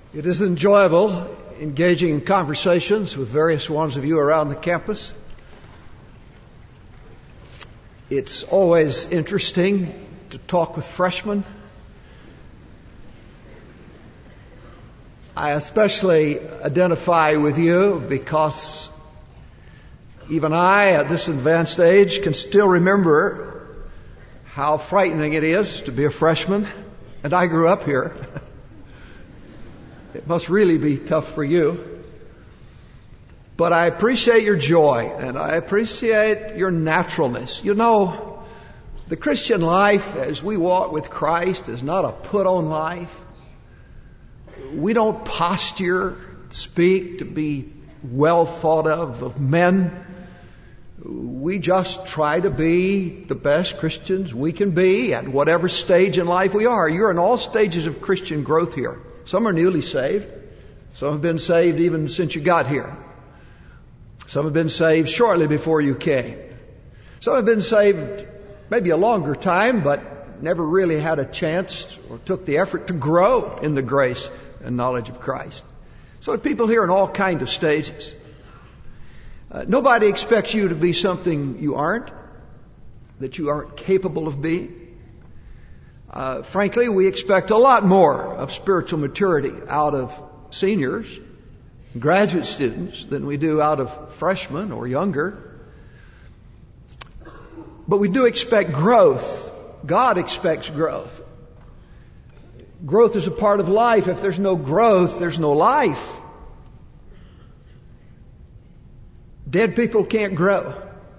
It is enjoyable engaging in conversations with various ones of you around the campus. It's always interesting to talk with freshmen. I especially identify with you because even I, at this advanced age, can still remember how frightening it is to be a freshman. And I grew up here. It must really be tough for you. But I appreciate your joy and I appreciate your naturalness. You know, the Christian life as we walk with Christ is not a put-on life. We don't posture, speak to be well thought of men. We just try to be the best Christians we can be at whatever stage in life we are. You're in all stages of Christian growth here. Some are newly saved. Some have been saved even since you got here. Some have been saved shortly before you came. Some have been saved maybe a longer time, but never really had a chance or took the effort to grow in the grace and knowledge of Christ. So people here in all kinds of stages. Nobody expects you to be something you aren't, that you aren't capable of being. Frankly, we expect a lot more of spiritual maturity out of seniors, graduate students, than we do out of freshmen or younger. But we do expect growth. God expects growth. Growth is a part of life. If there's no growth, there's no life. Dead people can't grow.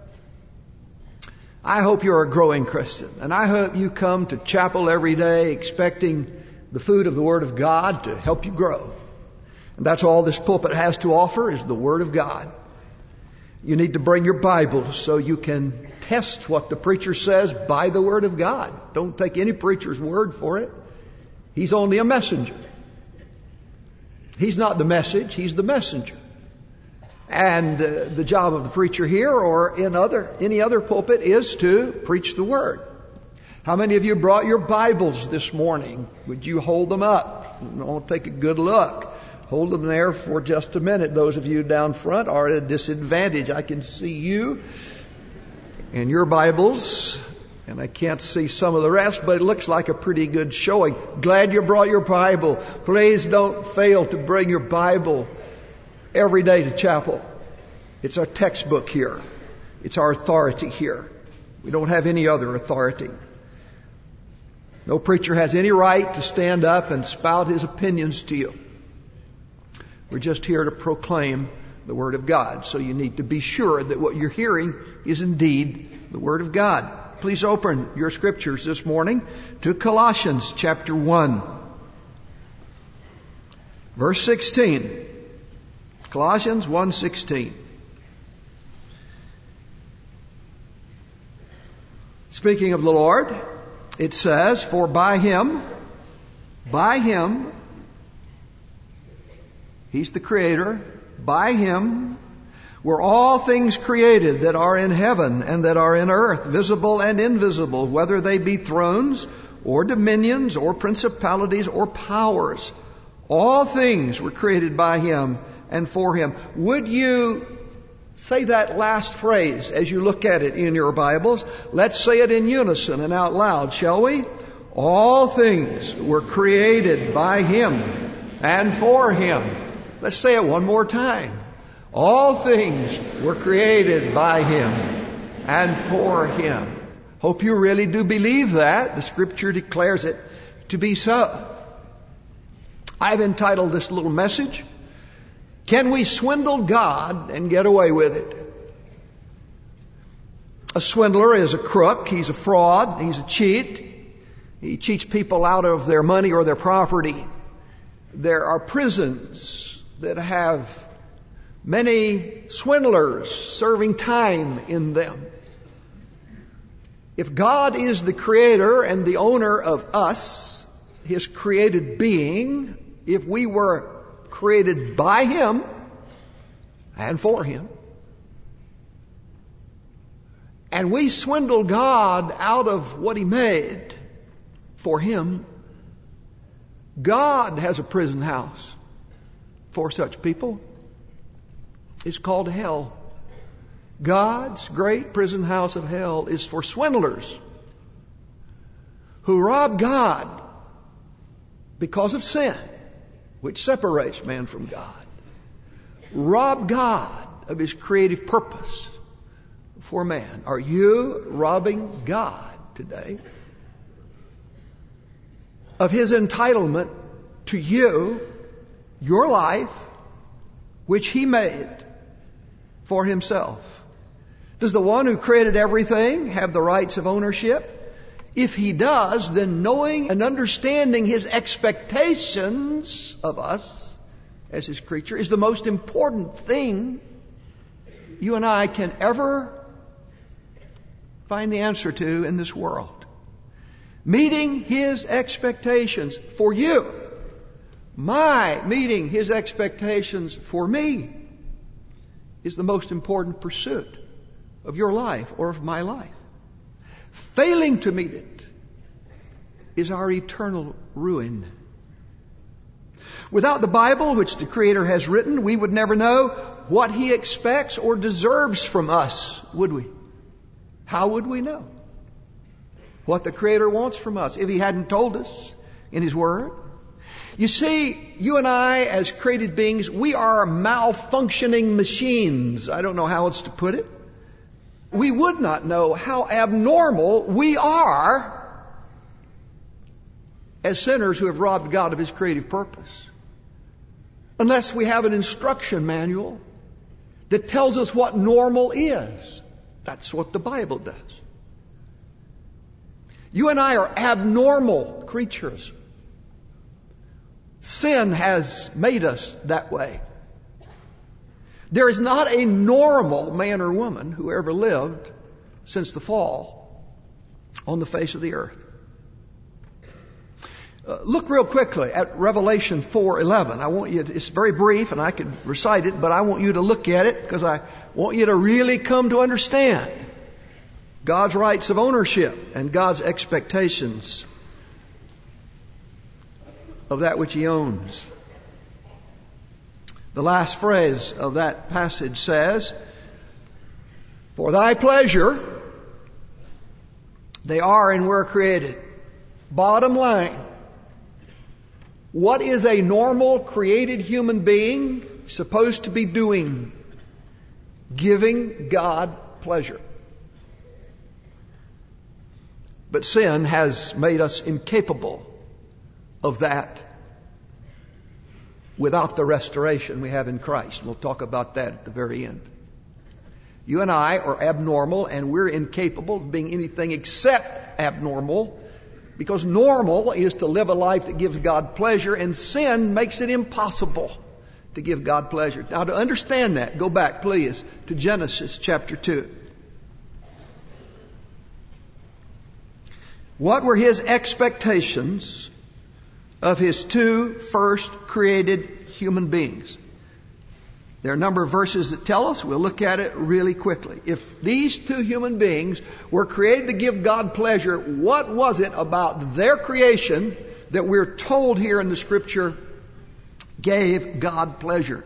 I hope you're a growing Christian, and I hope you come to chapel every day expecting the food of the Word of God to help you grow. And that's all this pulpit has to offer is the Word of God. You need to bring your Bible so you can test what the preacher says by the Word of God. Don't take any preacher's word for it. He's only a messenger. He's not the message, he's the messenger. And the job of the preacher here or in any other pulpit is to preach the Word. How many of you brought your Bibles this morning? Would you hold them up? I'll take a good look. Hold them there for just a minute. Those of you down front are at a disadvantage. I can see you and your Bibles, and I can't see some of the rest, but it looks like a pretty good showing. Glad you brought your Bible. Please don't fail to bring your Bible every day to chapel. It's our textbook here. It's our authority here. We don't have any other authority. No preacher has any right to stand up and spout his opinions to you. We're just here to proclaim the Word of God. So you need to be sure that what you're hearing is indeed the Word of God. Please open your scriptures this morning to Colossians chapter 1, verse 16. Colossians 1:16. Speaking of the Lord, it says, "For by Him, He's the Creator, by Him were all things created that are in heaven and that are in earth, visible and invisible, whether they be thrones or dominions or principalities or powers. All things were created by Him and for Him." Would you say that last phrase as you look at it in your Bibles? Let's say it in unison and out loud, shall we? All things were created by Him and for Him. Let's say it one more time. All things were created by Him and for Him. Hope you really do believe that. The Scripture declares it to be so. I've entitled this little message, "Can we swindle God and get away with it?" A swindler is a crook. He's a fraud. He's a cheat. He cheats people out of their money or their property. There are prisons that have many swindlers serving time in them. If God is the creator and the owner of us, His created being, if we were created by Him and for Him, and we swindle God out of what He made for Him, God has a prison house. for such people is called hell. God's great prison house of hell is for swindlers who rob God because of sin, which separates man from God. Rob God of His creative purpose for man. Are you robbing God today of His entitlement to you, your life, which He made for Himself? Does the one who created everything have the rights of ownership? If He does, then knowing and understanding His expectations of us as His creature is the most important thing you and I can ever find the answer to in this world. Meeting His expectations for you. My meeting His expectations for me is the most important pursuit of your life or of my life. Failing to meet it is our eternal ruin. Without the Bible, which the Creator has written, we would never know what He expects or deserves from us, would we? How would we know what the Creator wants from us if He hadn't told us in His Word? You see, you and I, as created beings, we are malfunctioning machines. I don't know how else to put it. We would not know how abnormal we are as sinners who have robbed God of His creative purpose, unless we have an instruction manual that tells us what normal is. That's what the Bible does. You and I are abnormal creatures. Sin has made us that way. There is not a normal man or woman who ever lived since the fall on the face of the earth. Look real quickly at Revelation 4:11. I want you to, it's very brief and I could recite it, but I want you to look at it because I want you to really come to understand God's rights of ownership and God's expectations of that which He owns. The last phrase of that passage says, "For thy pleasure they are and were created." Bottom line, what is a normal created human being supposed to be doing? Giving God pleasure. But sin has made us incapable of that without the restoration we have in Christ. We'll talk about that at the very end. You and I are abnormal, and we're incapable of being anything except abnormal, because normal is to live a life that gives God pleasure, and sin makes it impossible to give God pleasure. Now, to understand that, go back, please, to Genesis chapter 2. What were His expectations of His two first created human beings? There are a number of verses that tell us. We'll look at it really quickly. If these two human beings were created to give God pleasure, what was it about their creation that we're told here in the Scripture gave God pleasure?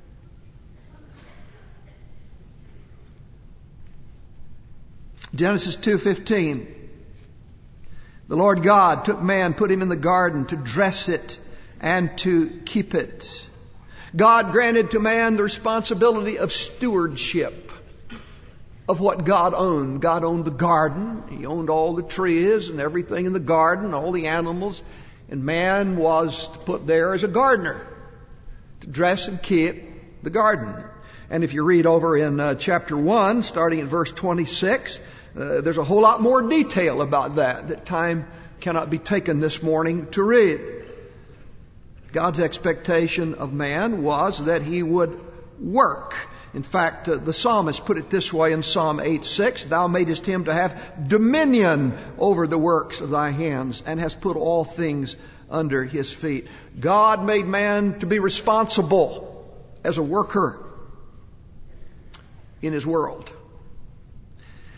Genesis 2:15. The Lord God took man, put him in the garden to dress it and to keep it. God granted to man the responsibility of stewardship of what God owned. God owned the garden. He owned all the trees and everything in the garden, all the animals. And man was put there as a gardener to dress and keep the garden. And if you read over in chapter 1, starting in verse 26, there's a whole lot more detail about that time cannot be taken this morning to read. God's expectation of man was that he would work. In fact, the psalmist put it this way in Psalm 8:6, "Thou madest him to have dominion over the works of thy hands, and hast put all things under his feet." God made man to be responsible as a worker in his world.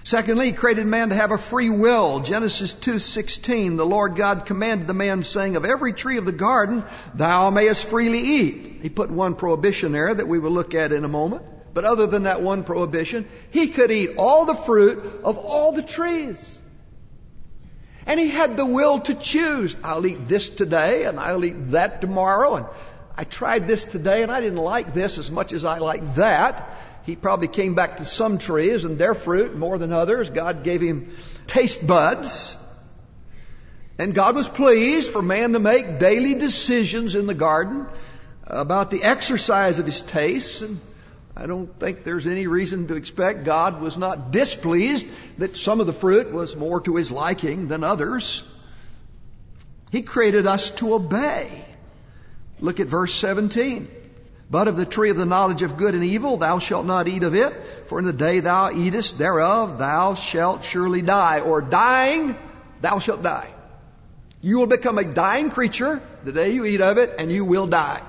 Secondly, He created man to have a free will. Genesis 2:16, the Lord God commanded the man, saying, of every tree of the garden thou mayest freely eat. He put one prohibition there that we will look at in a moment. But other than that one prohibition, he could eat all the fruit of all the trees. And he had the will to choose. I'll eat this today and I'll eat that tomorrow. And I tried this today and I didn't like this as much as I like that. He probably came back to some trees and their fruit more than others. God gave him taste buds. And God was pleased for man to make daily decisions in the garden about the exercise of his tastes. And I don't think there's any reason to expect God was not displeased that some of the fruit was more to his liking than others. He created us to obey. Look at verse 17. But of the tree of the knowledge of good and evil thou shalt not eat of it, for in the day thou eatest thereof thou shalt surely die. Or dying, thou shalt die. You will become a dying creature the day you eat of it, and you will die.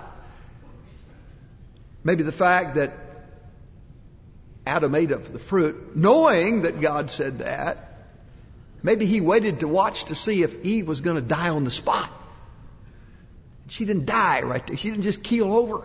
Maybe the fact that Adam ate of the fruit, knowing that God said that, maybe he waited to watch to see if Eve was going to die on the spot. She didn't die right there. She didn't just keel over.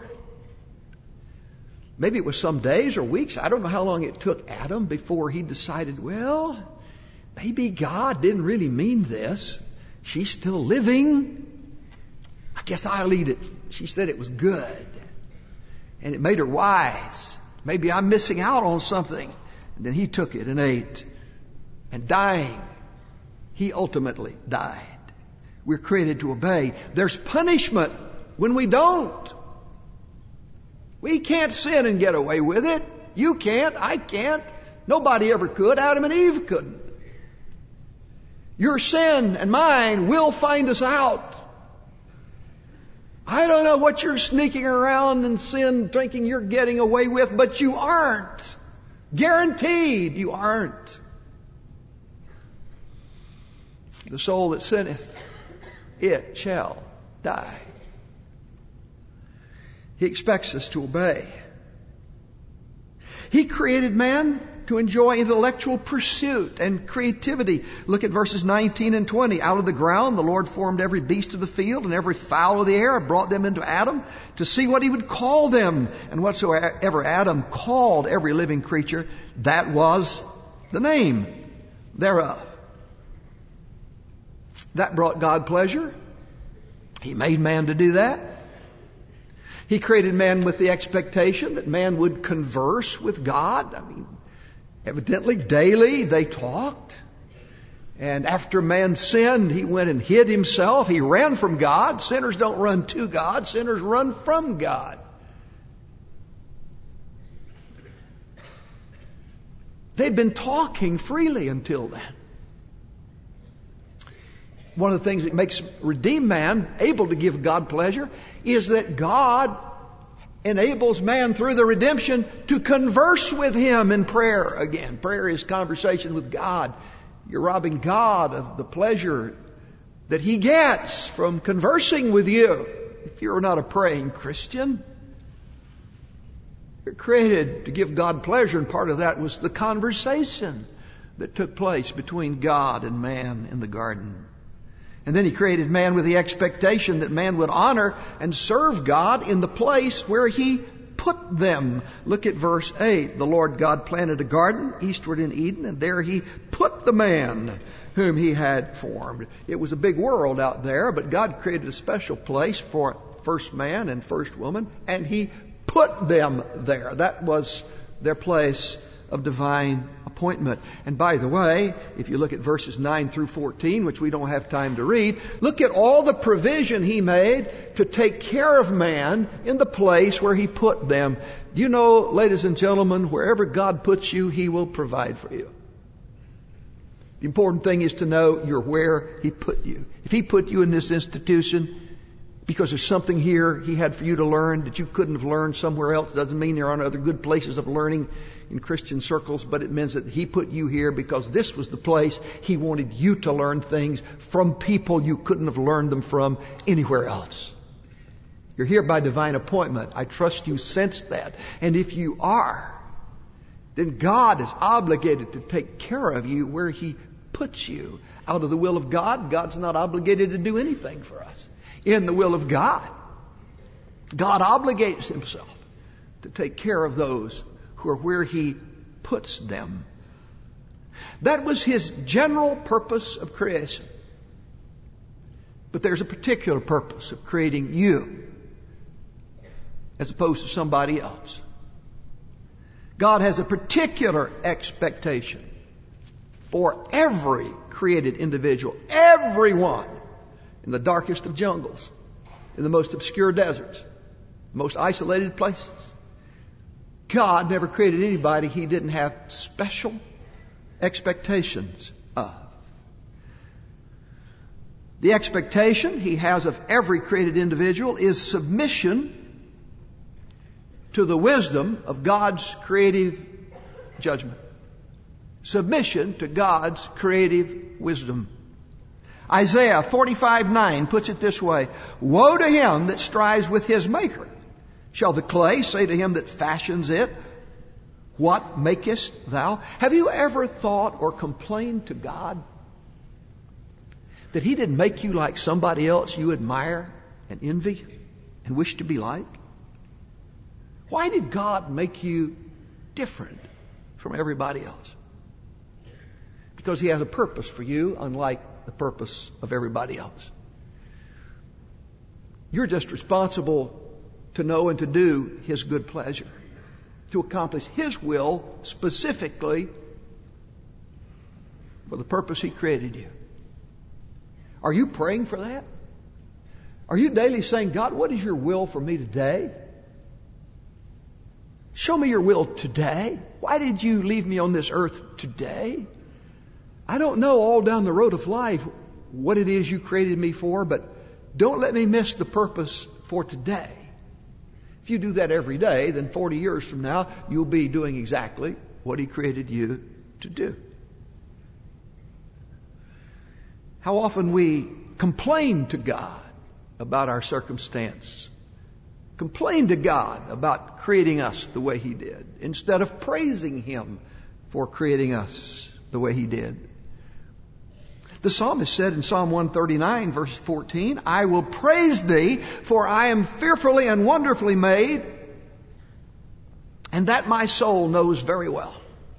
Maybe it was some days or weeks. I don't know how long it took Adam before he decided, well, maybe God didn't really mean this. She's still living. I guess I'll eat it. She said it was good. And it made her wise. Maybe I'm missing out on something. And then he took it and ate. And dying, he ultimately died. We're created to obey. There's punishment when we don't. We can't sin and get away with it. You can't. I can't. Nobody ever could. Adam and Eve couldn't. Your sin and mine will find us out. I don't know what you're sneaking around in sin thinking you're getting away with, but you aren't. Guaranteed you aren't. The soul that sinneth, it shall die. He expects us to obey. He created man to enjoy intellectual pursuit and creativity. Look at verses 19 and 20. Out of the ground the Lord formed every beast of the field and every fowl of the air, brought them into Adam to see what he would call them. And whatsoever Adam called every living creature, that was the name thereof. That brought God pleasure. He made man to do that. He created man with the expectation that man would converse with God. I mean, evidently daily they talked. And after man sinned, he went and hid himself. He ran from God. Sinners don't run to God. Sinners run from God. They'd been talking freely until then. One of the things that makes redeemed man able to give God pleasure is that God enables man through the redemption to converse with Him in prayer again. Prayer is conversation with God. You're robbing God of the pleasure that He gets from conversing with you if you're not a praying Christian. You're created to give God pleasure, and part of that was the conversation that took place between God and man in the garden. And then He created man with the expectation that man would honor and serve God in the place where He put them. Look at verse 8. The Lord God planted a garden eastward in Eden, and there He put the man whom He had formed. It was a big world out there, but God created a special place for first man and first woman, and He put them there. That was their place of divine appointment. And by the way, if you look at verses 9 through 14, which we don't have time to read, look at all the provision He made to take care of man in the place where He put them. Do you know, ladies and gentlemen, wherever God puts you, He will provide for you. The important thing is to know you're where He put you. If He put you in this institution because there's something here He had for you to learn that you couldn't have learned somewhere else, doesn't mean there aren't other good places of learning in Christian circles, but it means that He put you here because this was the place He wanted you to learn things from people you couldn't have learned them from anywhere else. You're here by divine appointment. I trust you sense that. And if you are, then God is obligated to take care of you where He puts you. Out of the will of God, God's not obligated to do anything for us. In the will of God, God obligates Himself to take care of those who are where He puts them. That was His general purpose of creation. But there's a particular purpose of creating you as opposed to somebody else. God has a particular expectation for every created individual, everyone, in the darkest of jungles, in the most obscure deserts, most isolated places. God never created anybody He didn't have special expectations of. The expectation He has of every created individual is submission to the wisdom of God's creative judgment. Submission to God's creative wisdom. Isaiah 45:9 puts it this way: Woe to him that strives with his maker. Shall the clay say to him that fashions it, What makest thou? Have you ever thought or complained to God that He didn't make you like somebody else you admire and envy and wish to be like? Why did God make you different from everybody else? Because He has a purpose for you, unlike the purpose of everybody else. You're just responsible to know and to do His good pleasure, to accomplish His will specifically for the purpose He created you. Are you praying for that? Are you daily saying, God, what is your will for me today? Show me your will today. Why did you leave me on this earth today? I don't know all down the road of life what it is you created me for, but don't let me miss the purpose for today. If you do that every day, then 40 years from now, you'll be doing exactly what He created you to do. How often we complain to God about our circumstance. Complain to God about creating us the way He did, instead of praising Him for creating us the way He did. The psalmist said in Psalm 139, verse 14, I will praise Thee, for I am fearfully and wonderfully made, and that my soul knows very well.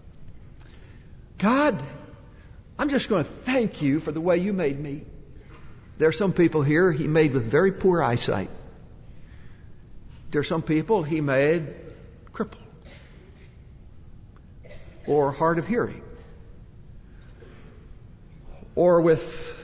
God, I'm just going to thank You for the way You made me. There are some people here He made with very poor eyesight. There are some people He made crippled or hard of hearing or with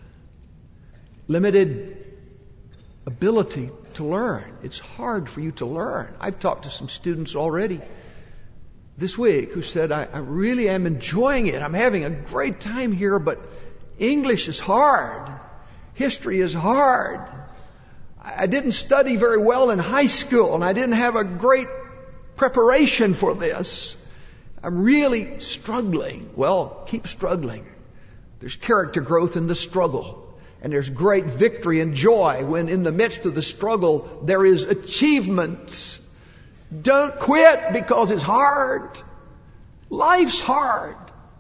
limited ability to learn. It's hard for you to learn. I've talked to some students already this week who said, I really am enjoying it. I'm having a great time here, but English is hard. History is hard. I didn't study very well in high school, and I didn't have a great preparation for this. I'm really struggling. Well, keep struggling. There's character growth in the struggle, and there's great victory and joy when in the midst of the struggle there is achievement. Don't quit because it's hard. Life's hard.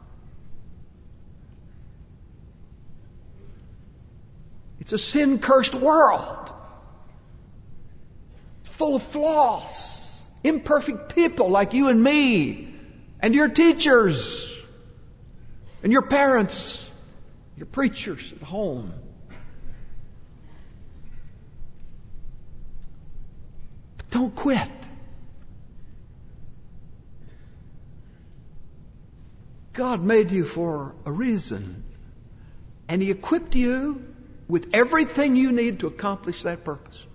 It's a sin-cursed world, full of flaws, imperfect people like you and me, and your teachers, and your parents, your preachers at home. But don't quit. God made you for a reason, and He equipped you with everything you need to accomplish that purpose.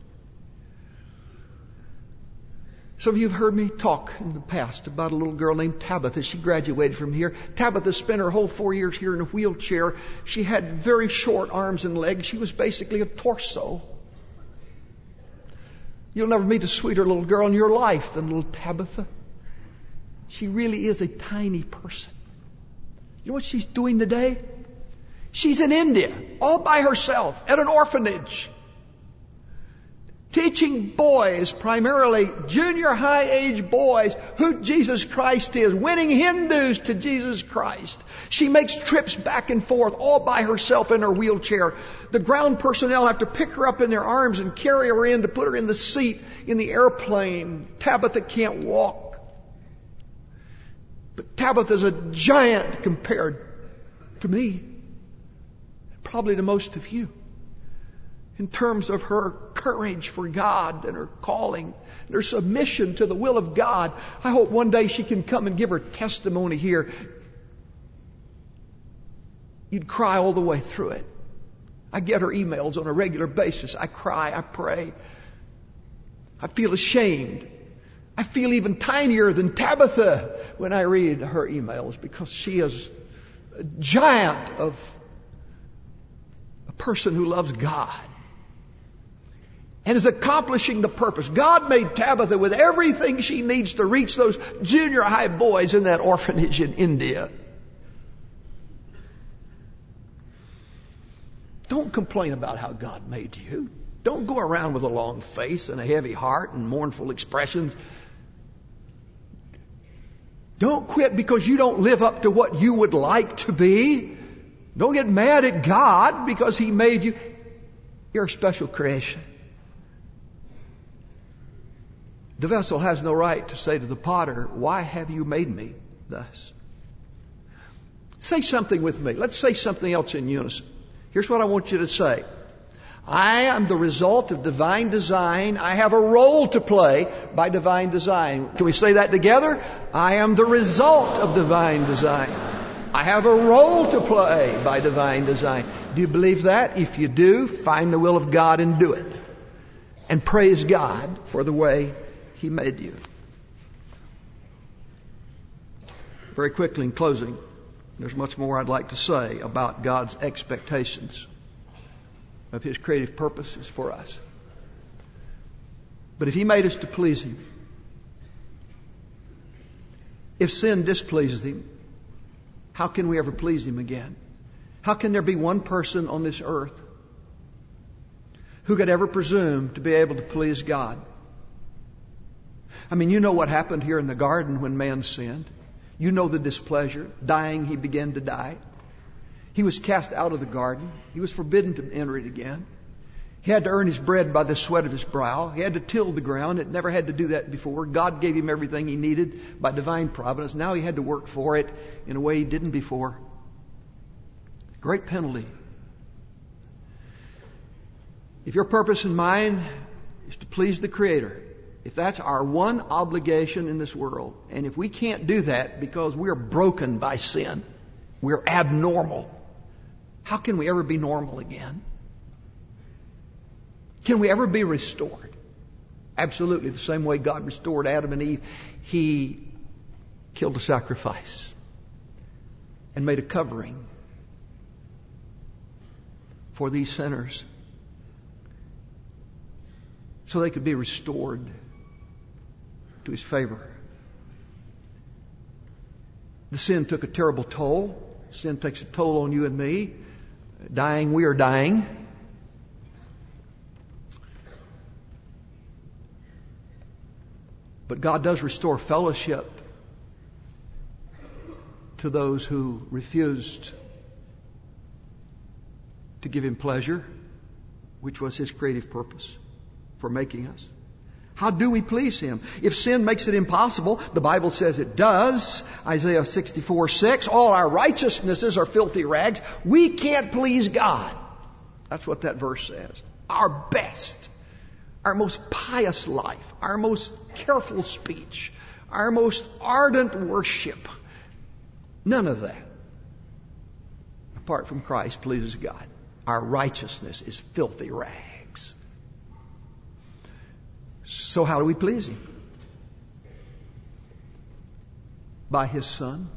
Some of you have heard me talk in the past about a little girl named Tabitha. She graduated from here. Tabitha spent her whole 4 years here in a wheelchair. She had very short arms and legs. She was basically a torso. You'll never meet a sweeter little girl in your life than little Tabitha. She really is a tiny person. You know what she's doing today? She's in India, all by herself, at an orphanage. teaching boys, primarily junior high age boys, who Jesus Christ is, winning Hindus to Jesus Christ. She makes trips back and forth all by herself in her wheelchair. The ground personnel have to pick her up in their arms and carry her in to put her in the seat in the airplane. Tabitha can't walk. But Tabitha's a giant compared to me, probably to most of you, in terms of her courage for God and her calling and her submission to the will of God. I hope one day she can come and give her testimony here. You'd cry all the way through it. I get her emails on a regular basis. I cry, I pray. I feel ashamed. I feel even tinier than Tabitha when I read her emails, because she is a giant of a person who loves God and is accomplishing the purpose. God made Tabitha with everything she needs to reach those junior high boys in that orphanage in India. Don't complain about how God made you. Don't go around with a long face and a heavy heart and mournful expressions. Don't quit because you don't live up to what you would like to be. Don't get mad at God because He made you. You're a special creation. The vessel has no right to say to the potter, "Why have you made me thus?" Say something with me. Let's say something else in unison. Here's what I want you to say. I am the result of divine design. I have a role to play by divine design. Can we say that together? I am the result of divine design. I have a role to play by divine design. Do you believe that? If you do, find the will of God and do it. And praise God for the way He made you. Very quickly in closing, there's much more I'd like to say about God's expectations of His creative purposes for us. But if He made us to please Him, if sin displeases Him, how can we ever please Him again? How can there be one person on this earth who could ever presume to be able to please God? I mean, you know what happened here in the garden when man sinned. You know the displeasure. Dying, he began to die. He was cast out of the garden. He was forbidden to enter it again. He had to earn his bread by the sweat of his brow. He had to till the ground. It never had to do that before. God gave him everything he needed by divine providence. Now he had to work for it in a way he didn't before. Great penalty. If your purpose in mind is to please the Creator, if that's our one obligation in this world, and if we can't do that because we're broken by sin, we're abnormal, how can we ever be normal again? Can we ever be restored? Absolutely. The same way God restored Adam and Eve, He killed a sacrifice and made a covering for these sinners so they could be restored to His favor. The sin took a terrible toll. Sin takes a toll on you and me. Dying, we are dying. But God does restore fellowship to those who refused to give Him pleasure, which was His creative purpose for making us. How do we please Him? If sin makes it impossible, the Bible says it does. Isaiah 64:6, all our righteousnesses are filthy rags. We can't please God. That's what that verse says. Our best, our most pious life, our most careful speech, our most ardent worship, none of that, apart from Christ, pleases God. Our righteousness is filthy rags. So how do we please Him? By His Son.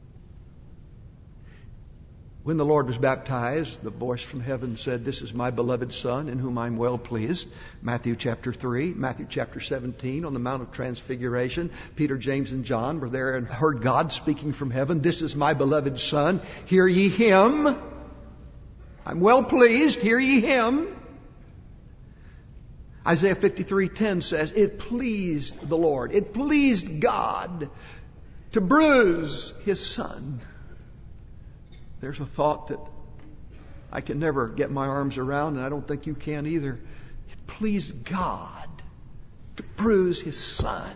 When the Lord was baptized, the voice from heaven said, "This is my beloved Son, in whom I'm well pleased." Matthew chapter 3, Matthew chapter 17, on the Mount of Transfiguration, Peter, James, and John were there and heard God speaking from heaven, "This is my beloved Son, hear ye Him. I'm well pleased, hear ye Him." Isaiah 53:10 says, it pleased the Lord, it pleased God to bruise His Son. There's a thought that I can never get my arms around, and I don't think you can either. It pleased God to bruise His Son.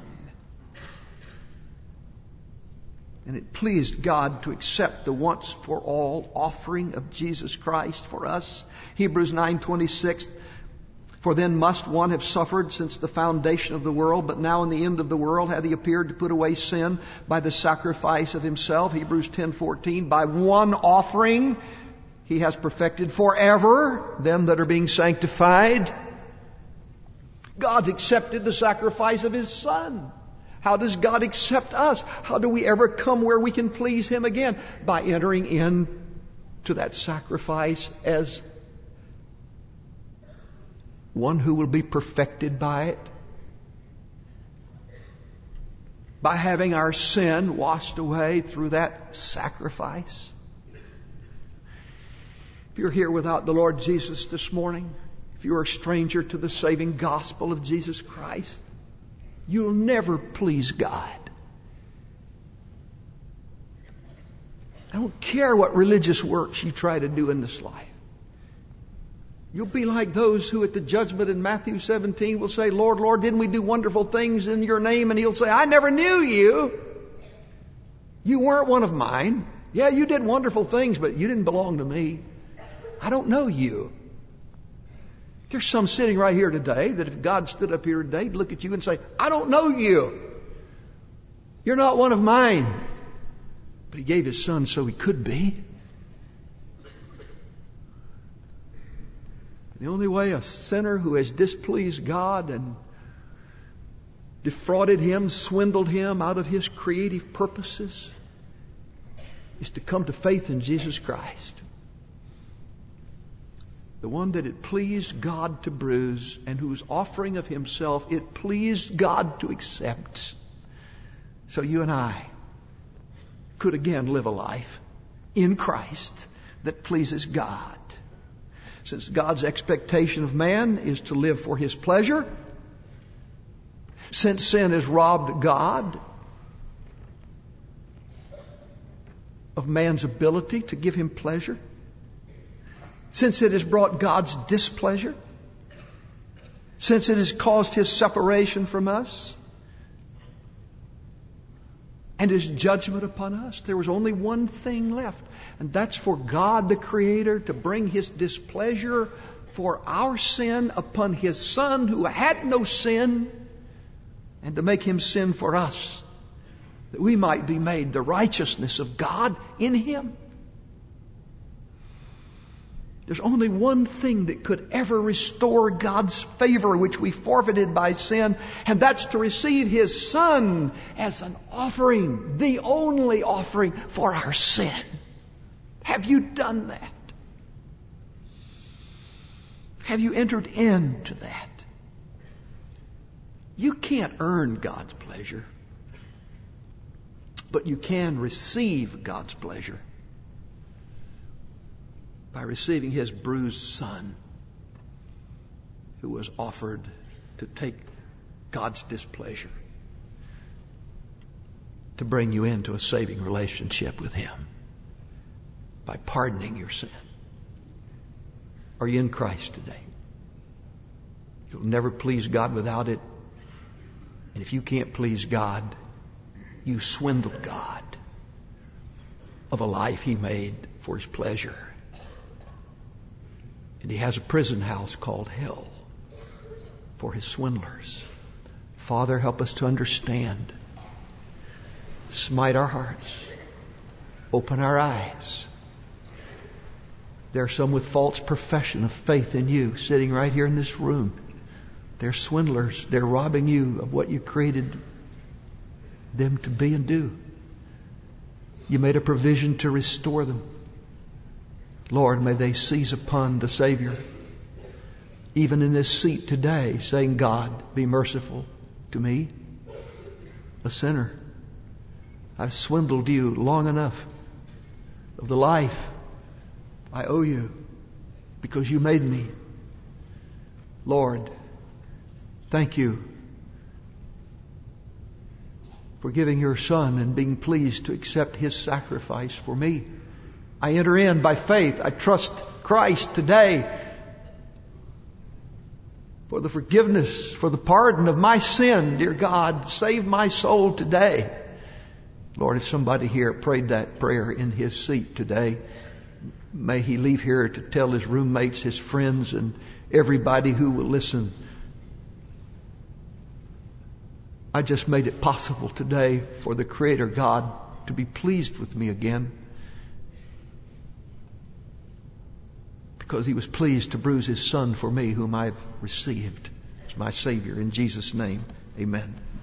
And it pleased God to accept the once for all offering of Jesus Christ for us. Hebrews 9:26, for then must one have suffered since the foundation of the world, but now in the end of the world hath He appeared to put away sin by the sacrifice of Himself. Hebrews 10:14, by one offering He has perfected forever them that are being sanctified. God's accepted the sacrifice of His Son. How does God accept us? How do we ever come where we can please Him again? By entering into that sacrifice as one who will be perfected by it. By having our sin washed away through that sacrifice. If you're here without the Lord Jesus this morning, if you're a stranger to the saving gospel of Jesus Christ, you'll never please God. I don't care what religious works you try to do in this life. You'll be like those who at the judgment in Matthew 17 will say, Lord, Lord, didn't we do wonderful things in Your name? And He'll say, I never knew you. You weren't one of mine. Yeah, you did wonderful things, but you didn't belong to me. I don't know you. There's some sitting right here today that if God stood up here today, He'd look at you and say, I don't know you. You're not one of mine. But He gave His Son so He could be. The only way a sinner who has displeased God and defrauded Him, swindled Him out of His creative purposes is to come to faith in Jesus Christ. The one that it pleased God to bruise and whose offering of Himself it pleased God to accept. So you and I could again live a life in Christ that pleases God. Since God's expectation of man is to live for His pleasure, since sin has robbed God of man's ability to give Him pleasure, since it has brought God's displeasure, since it has caused His separation from us and His judgment upon us, there was only one thing left, and that's for God the Creator to bring His displeasure for our sin upon His Son who had no sin, and to make Him sin for us, that we might be made the righteousness of God in Him. There's only one thing that could ever restore God's favor, which we forfeited by sin, and that's to receive His Son as an offering, the only offering for our sin. Have you done that? Have you entered into that? You can't earn God's pleasure, but you can receive God's pleasure by receiving His bruised Son, who was offered to take God's displeasure, to bring you into a saving relationship with Him by pardoning your sin. Are you in Christ today? You'll never please God without it. And if you can't please God, you swindle God of a life He made for His pleasure. And He has a prison house called hell for His swindlers. Father, help us to understand. Smite our hearts. Open our eyes. There are some with false profession of faith in You sitting right here in this room. They're swindlers. They're robbing You of what You created them to be and do. You made a provision to restore them. Lord, may they seize upon the Savior, even in this seat today, saying, God, be merciful to me, a sinner. I've swindled You long enough of the life I owe You because You made me. Lord, Thank you for giving your Son and being pleased to accept His sacrifice for me. I enter in by faith. I trust Christ today for the forgiveness, for the pardon of my sin. Dear God, save my soul today. Lord, if somebody here prayed that prayer in his seat today, may he leave here to tell his roommates, his friends, and everybody who will listen. I just made it possible today for the Creator God to be pleased with me again, because He was pleased to bruise His Son for me, whom I've received as my Savior. In Jesus' name, amen.